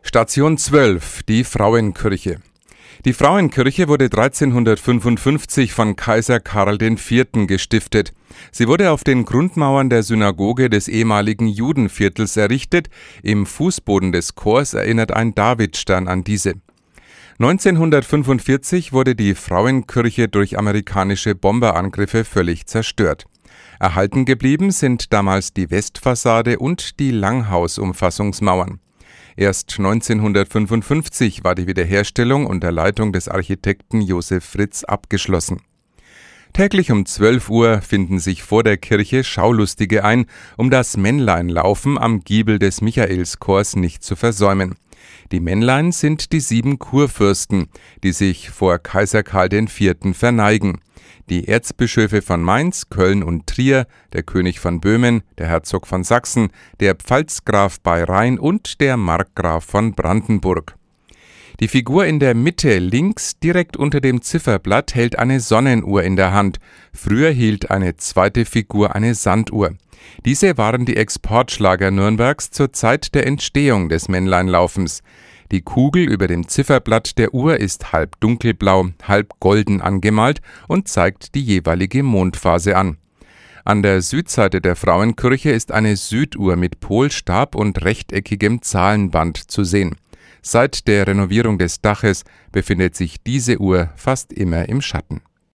Station 12, die Frauenkirche. Die Frauenkirche wurde 1355 von Kaiser Karl IV. Gestiftet. Sie wurde auf den Grundmauern der Synagoge des ehemaligen Judenviertels errichtet. Im Fußboden des Chors erinnert ein Davidstern an diese. 1945 wurde die Frauenkirche durch amerikanische Bomberangriffe völlig zerstört. Erhalten geblieben sind damals die Westfassade und die Langhausumfassungsmauern. Erst 1955 war die Wiederherstellung unter Leitung des Architekten Josef Fritz abgeschlossen. Täglich um 12 Uhr finden sich vor der Kirche Schaulustige ein, um das Männleinlaufen am Giebel des Michaelschors nicht zu versäumen. Die Männlein sind die 7 Kurfürsten, die sich vor Kaiser Karl IV. Verneigen. Die Erzbischöfe von Mainz, Köln und Trier, der König von Böhmen, der Herzog von Sachsen, der Pfalzgraf bei Rhein und der Markgraf von Brandenburg. Die Figur in der Mitte links, direkt unter dem Zifferblatt, hält eine Sonnenuhr in der Hand. Früher hielt eine zweite Figur eine Sanduhr. Diese waren die Exportschlager Nürnbergs zur Zeit der Entstehung des Männleinlaufens. Die Kugel über dem Zifferblatt der Uhr ist halb dunkelblau, halb golden angemalt und zeigt die jeweilige Mondphase an. An der Südseite der Frauenkirche ist eine Süduhr mit Polstab und rechteckigem Zahlenband zu sehen. Seit der Renovierung des Daches befindet sich diese Uhr fast immer im Schatten.